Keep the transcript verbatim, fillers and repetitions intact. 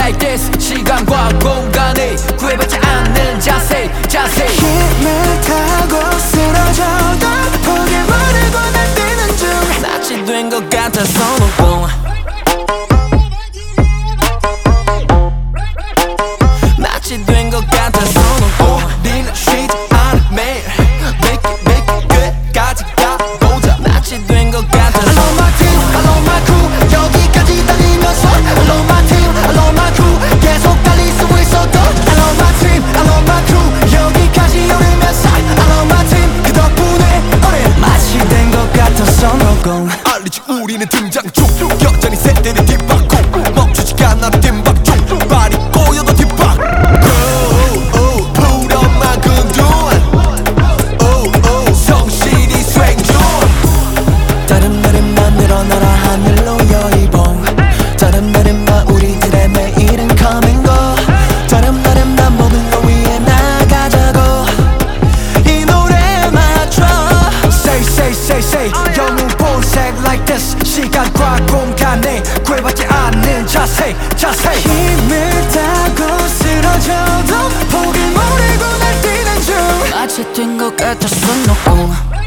like this 시간과 공간이 구애받지 않는 자세 자세 힘을 타고 쓰러져도 포기 모르고 날뛰는 중 낯이 된 것 같아서 놓고 낯이 된 것 같아서 놓고 우리는 쉬지 않아 매일 Make it make it 끝까지 가보자 낯이 된 것 같아서 I love my team, I love my crew 여기까지 달리면서 I love my team, I love my crew 계속 달릴 수 있어도 I love my team, I love my crew 여기까지 오르면서 I love my team 그 덕분에 우린 낯이 된 것 같아서 놓고 알리지 우리는 등장 중 여전히 세대를 뒷받고 멈추지가 않아 뒷박 중 발이 꼬여도 뒷박 푸른만 근둔 성실히 수행 중 다른 날에만 늘어나라 하늘로 여의봉 다른 날에만 우리들의 매일은 coming go 다른 날에만 모든 걸 위해 나가자고 이 노래에 맞춰 Say say say say 영웅 본색 like this 시간과 공간에 구애받지 않는 자세 자세 힘을 타고 쓰러져도 포기 모르고 날뛰는 중 낯이 된 것 같아서 놓고